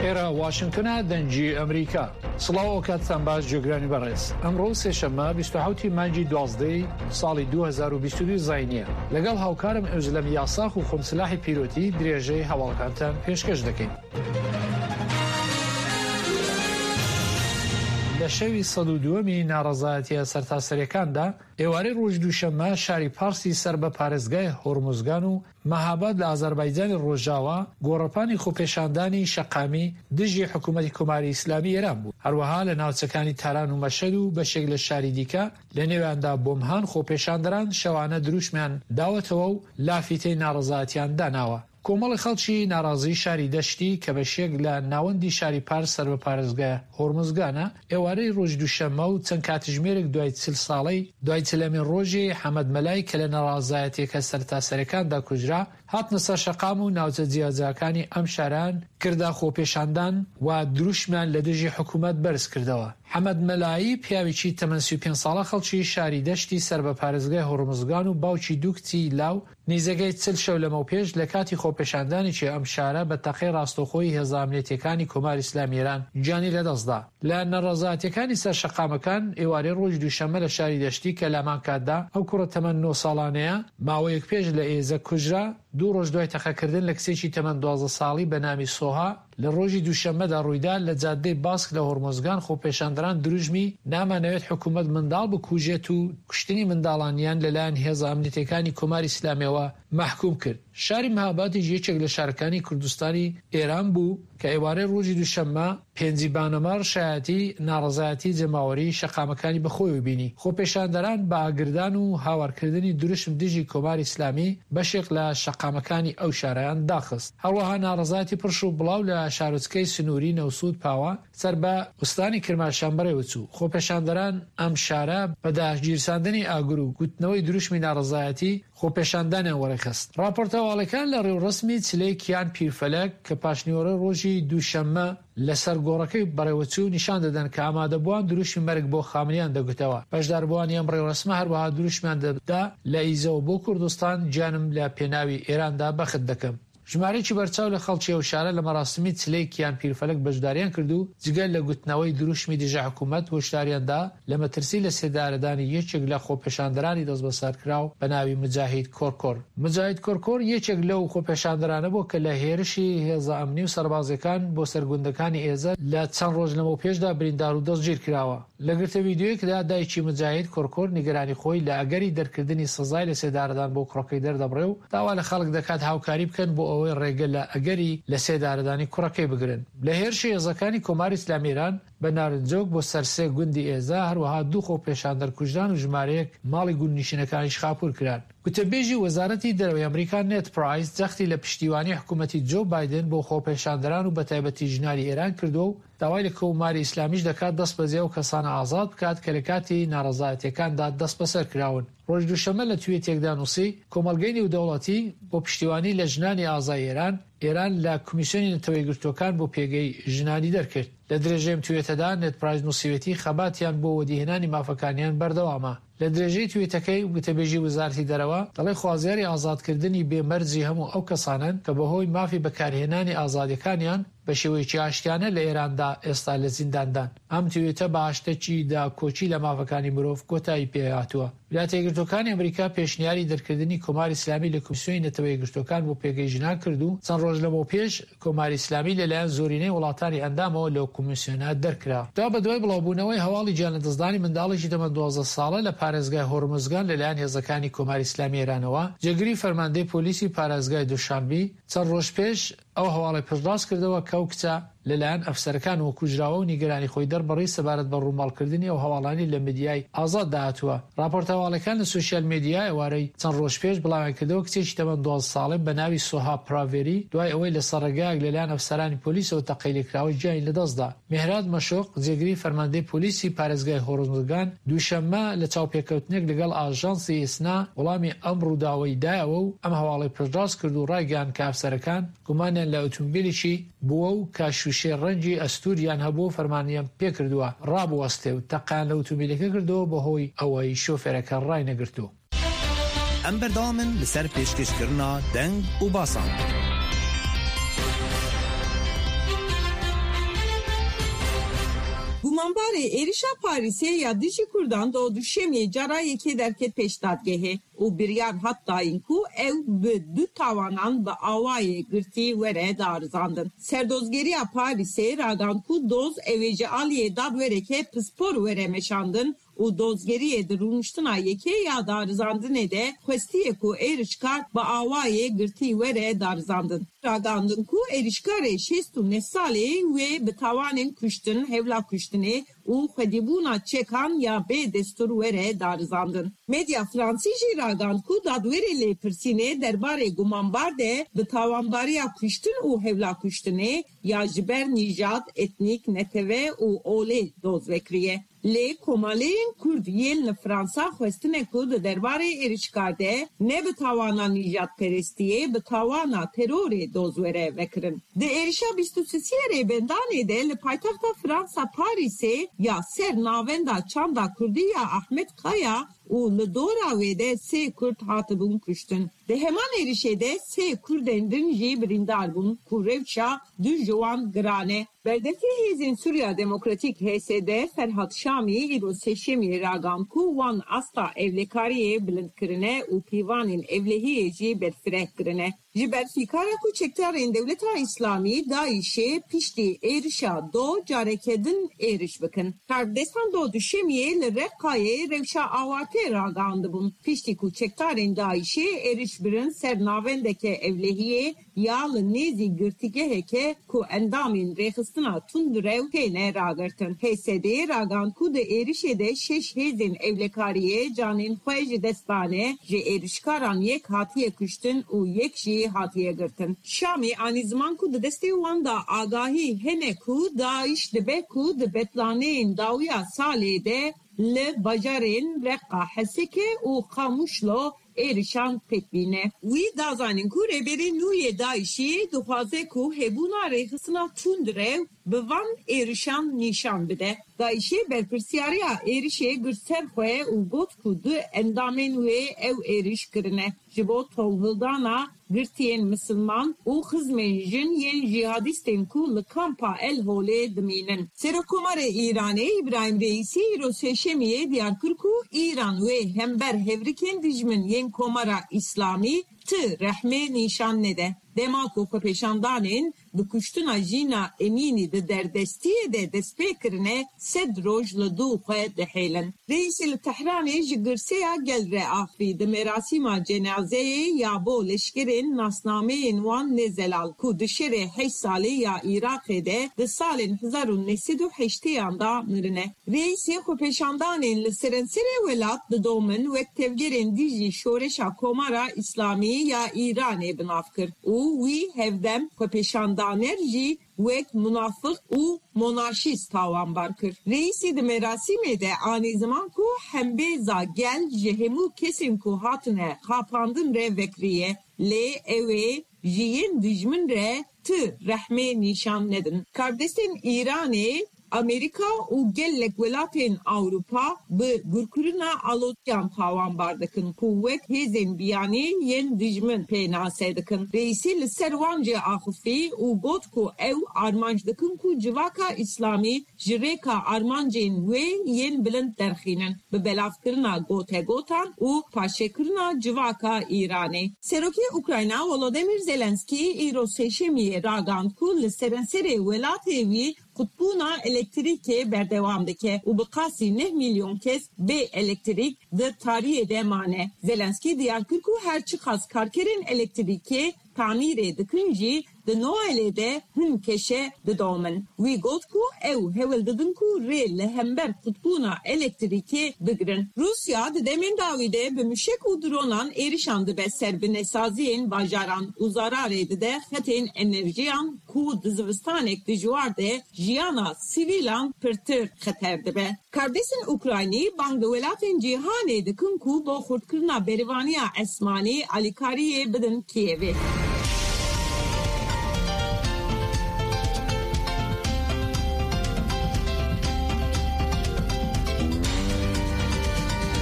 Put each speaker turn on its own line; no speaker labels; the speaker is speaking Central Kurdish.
ئێرە واشنگتنە دەنگی ئەمریکا. سڵاو کاتتان باش جێگرانی بەڕێز. ئەمڕۆ سێشەممە 27 مانگی 12 ساڵی 2022 زاینیە. لەگەڵ هاوکارم ئەوزلەم یاساخ و خۆمسلاحی پیرۆتی درێژەی هەواڵەکانتان پێشکەش دەکەین. لە شەوی 102می ناڕەزایەتیە سەرتاسەریەکاندا ئێوارەی ڕۆژ دووشەممە شاری پارسی سەر بە پارێزگای هۆرموزگان و مەهاباد لە ئازەربایجانی ڕۆژاوە گۆڕەپانی خۆپێشاندانی شەقامی دژی حکوومەتی کۆماری ئیسلامی ئێران بوو. هەروەها لە ناوچەکانی تاران و مەشەد و بەشێک لە شاری دیکە لە نێواندا بۆمهان خۆپێشاندەران شەوانە دروشمیان داوەتەوە و لافیتەی ناڕەزایەتیان داناوە. کۆمەڵی خەڵکی ناڕازی شاری دەشتی کە بەشێک لە ناوەندی شاری پارس سەر بە پارێزگای هۆرموزگانە ئێوارەی ڕۆژ دووشەممە و چەند کاتژمێرێک دوای 40 ساڵەی دوای چلەمین ڕۆژی حەمەد مەلای کە لە ناڕازایەتێکە سەرتاسەرەکاندا کوژرا هاتنە سەر شەقام و ناوچە جیاجاکانی ئەم شاران کردا خۆپێشاندان و دروشمیان لە دژی حکوومەت بەرز کردەوە. حەمەد مەلایی پیاوێکی تەمەن 35 ساڵە خەڵکی شاری دەشتی سەر بە پارێزگای هۆرموزگان و باوکی دوو کچی لاو نیزەگەی 40 شەو لەمەو پێش لە کاتی خۆپێشاندانێکی ئەم شارە بە تەقەی ڕاستەوخۆی هێزە ئەمنیەتیەکانی کۆماری ئیسلامی ئێران گیانی لەدەستدا. لە نەڕەزایەتیەکانی سەر شەقامەکان ئێوارەی ڕۆژ دووشەممە لە شاری دەشتی کە لامان کاتدا ئەو کوڕە تەمەن 9 ساڵانەیە ماوەیەک پێش لە ئێزە کوژرا، 2 ڕۆژ دوای تەقەکردن لە کچێکی تەمەن 12 ساڵی بە نامی سۆها لە ڕۆژی دووشەممەدا ڕوویدا لە جادەی باسک لە هۆرمۆزگان خۆپێشاندەران دروژمی نامانەوێت حکوومەت منداڵ بکوژێت و کوشتنی منداڵانیان لەلایەن هێزە ئەمنیەتیەکانی کۆماری ئیسلامیەوە محکوم کرد. شاری مەهابادیش یەکێک لە شارەکانی کوردستانی ئێران بوو کە ئێوارەی ڕۆژی دووشەممە پێنجی بانەمار شایەتی ناڕەزایەتی جەماوەری شەقامەکانی بەخۆی بینی. خۆپێشاندەران بە ئاگردان و هاوارکردنی دروشم دژی کۆماری ئیسلامی بەشێک لە شەقامەکانی ئەو شارەیان داخست. هەروەها ناڕەزایەتی پرش و بڵاو لە شارۆچکەی سنووری نەوسود پاوە سەر بە وستانی کرماشان بەڕێوە چوو. خۆپێشاندەران ئەم شارە بە داهگیرساندنی ئاگر و گوتنەوەی دروشمی ناڕەزایەتی خۆپێشاندانیان وەرەخست. راپۆرتەواڵەکان لە ڕێوڕسمی چلەی کیان پیرفەلەک کە پاشنیوەڕۆی ڕۆژی دووشەممە لەسەر گۆڕەکەی بەڕێوەچوو نیشان دەدەن کە ئامادەبووان دروشمی مەرگ بۆ خامنیان دەگوتەوە. بەشداربووانی ئەم ڕێوڕسمە هەروەها دروشمیان دەبدا لە ئیزەوە بۆ کوردستان گیانم لە پێناوی ئێراندا بەخت دەکەم. ژمارەی بەرچاو لە خەڵکی ئەو شارە لە مەراسمی چلەی کیان پیرفەلەک بەشداریان کردو جگەل لە گوتنەوەی دروشمی دژە حکوومەت هۆشداریاندا لە مەترسی لە سێدارەدانی یەکێک لە خۆپێشاندەرانی دەست بەسەرکراو بە ناوی مجاهید کۆرکۆر. مجاهید کۆرکۆر یەکێک لەو خۆپێشاندەرانە بوو کە لە هێرشی هێزە ئەمنی و سەربازەکان بۆ سەرگوندەکانی ئێزە لە چەند ڕۆژ لەمەو پێشدا بریندار و دەستگیر کراوە. لە گرتە ڤیدیۆیەکدا دایکی مجاهید کۆرکۆر نیگەرانی خۆی لە ئەگەری دەرکردنی سزای لە سێدارەدان بۆ کوڕەکەی دەردەبڕێ و داوا لە خەڵک دەکات هاوکاری بکەن بۆ ئەوەی ڕێگە لە ئەگەری لە سێدارەدانی کوڕەکەی بگرن. لە هێرشی هێزەکانی کۆماری ئیسلامی ئێران بە نارنجۆک بۆ سەرسێ گوندی ئێزە هەروەها 2 خۆپێشاندەر کوژدان و ژمارەیەک ماڵی گوندنشینەکانیش خاپور کران. وتەبێژی وەزارەتی دەرەوەی ئەمریکا نێت پرایس جەختی لە پشتیوانی حکوومەتی جۆ بایدن بۆ خۆپێشاندەران و بەتایبەتی ژناری ئێران کردو و داوای لە کۆماری ئیسلامیش دەکات دەست بەجێ و کەسانە ئازاد بکات کە لە کاتی ناڕەزایەتیەکاندا دەست بەسەر کراون. ڕۆژ دووشەممە لە تویتێکدا نووسی کۆمەلگەی نێودەوڵەتی بۆ پشتیوانی لە ژنانی ئازای ئێران لە کمیسیۆنی نەتەوەی گرتوەکان بۆ پێگەی ژنانی دەرکرد. لە درێژەی توێتەدا نێت پرایس نووسیوێتی خەباتیان بۆ وەدیهێنانی مافەکانیان بەردەوامە. لە درێژەی توێتەکەی وتەبێژی وزارەتی دەرەوە دەڵێ خوازیاری ئازادکردنی بێمەرجی هەموو ئەو کەسانن کە بەهۆی مافی بەکارهێنانی ئازادیەکانیان بە شێوەیەکی ئاشتیانە لە ئێراندا ئێستا لە زینداندان. ئەم توێتە بە ئاشتێکی دا کۆچی لە مافەکانی مرۆڤ کۆتایی پێهاتووە. ویلایەتە یەکگرتووەکانی ئەمریکا پێشنیاری دەرکردنی کۆماری ئیسلامی لە کمیسیۆنی نەتەوەی یەکگرتووەکان بۆ پێگەی ژنان کردو چەند ڕۆژ لەمەوە پێش کۆماری ئیسلامی لەلایەن زۆرینەی وڵاتانی ئەندامەوە لەو کمیسیۆنە دەرکرا. دا بە دوای بڵاوبوونەوەی هەواڵی گیانەدەستدانی منداڵێکی تەمەن 12 ساڵە لە پارێزگای هۆرموزگان لەلایەن هێزەکانی کۆماری ئیسلامی ئێرانەوە جێگیری فەرماندەی پۆلیسی پارێزگای دووشانبی چەند ڕۆژ پێش ئەو هەواڵی پشتڕاست کردەوە کە ئەو کچە لەلایەن ئەفسەرەکان و کوژراوە و نیگەرانی خۆی دەربڕی سەبارەت بە ڕووماڵکردنی ئەو هەواڵانی لە میدیای ئازاد داهاتووە. راپۆرتەواڵەکان لە سوشیال میدیا ئێوارەی چەند ڕۆژ پێش بڵاویان کردەوە کچێکی تەمەن 12 ساڵی بە ناوی سۆها پراڤێری دوای ئەوەی لە سەرڕێگایەک لەلایەن ئەفسەرانی پۆلیسەوە تەقەی لێکراوەی گیانی لەدەستدا. مێهراد مەشۆق جێگیری فەرماندەی پۆلیسی پارێزگای هۆرموزگان دووشەممە لە چاوپێکەوتنێک لەگەڵ ئاژانسی ئیسنا وەڵامی ئەم ڕووداوەی دایەوە و ئەم هەواڵی پشتڕاست کرد و ڕایگەیاند کە ئەفسەرەکان گومانیان لە ئۆتۆمبیلێکی بووە و کاشوشەی ڕەنگی ئەستوریان هەبوو فەرمانیان پێکردووە ڕابوەستێ و تەقیان لە ئۆتۆمبیلەکە کردەوە بەهۆی ئەوەی شۆفێرەکە ڕای نەگرتووە.
ئەم بەردەوامن لەسەر پێشکەشکردنا دەنگ و باسان.
Gumanbarê êrişa Parîsê ya dijî Kurdan do duşemê cara yekê derket pêşdadgehê û biryar hat dayîn ku ew bi du tawanan bi awayê girtî were darizandin. Serdozgeriya Parîsê ragan ku doz ew ji aliyê dadwereke pispor were meşandin û dozgeriyê di rûniştina yekê ya darizandinê de xwestiye ku êrişkar bi awayê girtî were darizandin. Ragandin ku êrişkarê 69 salê wê bi tawanên kuştin, hevla kuştinê û xwedîbûna çekan ya bê destur were darizandin. Medya Fransî jî ragand ku dadwerê lêpirsînê derbarê gumanbar de bi tawandariya kuştin û hevla kuştinê ya ji ber nîjad, etnîk, neteve û olê doz vekiriye. Lê komaleyên Kurd yên li Fransa xwestine ku di derbarê êrişkar de ne bi tawana nîjadperestiyê bi tawana terorê doz were vekirin. Di êrişa 23 rêbendanê de li paytexta Fransa Parîsê ya ser navenda çanda Kurdî ya Ahmet Kaya û li dora wê de sê Kurd hatibûn kuştin. Di heman êrişê de sê Kurdên din jî birîndar bûn ku rewşa du ji wan giran e. Berdekî Hêzên Sûriya Demokratîk (PSD) Ferhat Şamî îro sêşemê ragand ku wan asta evlekariyê bilind kirine û pîvanên evlehiyê jî berfireh kirine. Ji ber fîkara ku çekdarên Dewleta İslamî Daişê piştî êrişa do careke din êriş bikin. Karvdestan do duşemiyê li Reqqayê rewşa awatê ragandibûn. Piştî ku çekdarên Daişê êriş birin ser navendeke evlehiyê ya li nêzî girtîgeheke ku endamên rêxistina tund rew têne ragirtin. PSD ragand ku di êrişê de 6 hêzên evlekariyê canên xwe ji dest dane, ji êrişkaran yek hatiye kuştin û yek jî hatiye girtin. Şamî anî ziman ku di destê wan da agahî hene ku Daîş dibe ku di betlaneyên dawiya salê de li bajarên Reqqa, Hesekê û Xamuşlo êrişan pêkbîne. Wî dazanîn ku rêberê nûyê Daişî dixwaze ku hebûna rêxistina tund rew bi van êrişan nîşan bide. Daişê berpirsyariya êrişê gir ser xwe û got ku du endamên wê ew êriş kirine. Ji bo tolhildana girtiyên Müslüman û xizmên jin yên jihadîstên ku li kampa El Holê dimînin. Serokkomarê Îranê İbrahim Reîsî îro sêşemiyê diyar kir ku İran wê hember hevrikên dijmin yên komara İslamî ti rehmê nîşan nede. Dema ku xwepêşandanên bi kuştina jîna Emînî di derdestiyê de destpêkirine sed roj li dû xwe dihêlin. Reîsê li Tehranê ji girseya gel re axivî di merasîma cenazeyê ya bo leşkerên nasnameyên wan nêzelal ku di şerê 8 salê ya Iraqê de di salên 1980 da mirine. Reîsê xwepêşandanên li serenserê welat didomin wek tevgerên dijî şoreşa komara İslamî ya İranê binav kir û wî hevdem xwepêşandaner jî wek munafık û monarşîst tawanbar kir. Reîsê di merasîmê de anî ziman ku hembêza gel ji hemû kesên ku hatine xapandin re vekiriye. Lê ew ê ji yên dijmin re ti rehmê nîşan nedin. Kardeşên İranê Amerika û gelek welatên Awropa bi gurkirina alotiyan tawanbar dikin ku wek hêzên biyanî yên dijmin pênasê dikin. Reîsî li ser wan jê axivî û got ku ew armanc dikin ku civaka İslamî ji rêka armancên wê yên bilind derxînin bi belavkirina gotegotan û paşêkirina civaka İranê. Serokê Ukrayna Volodymyr Zelenskî îro sêşemiyê ragand ku li serenserê welatê wî qutbûna elektrîkê berdewam dike û bi qasî 9 milyon kes bê elektrik di tariyê de mane. Zelenskî diyar kir ku her çi qas karkerên elektrîkê tamîrê dikin jî di Noelê de hin keşe didomin. Wî got ku ew hewil didin ku rê li hember qutbûna elektrîkê bigirin. Rusya di demên dawî de bi müşek û dronan êrişan dibe ser bi nesaziyên bajaran û zararê dide xetên enerjiyan ku di zivistanek dijwar de jiyana sivîlan pirtir xeter dibe. Kardeşên Ukraynî bang di welatên cîhanê dikin ku bo xurtkirina berîvaniya esmanî alîkariyê bidin Kievê.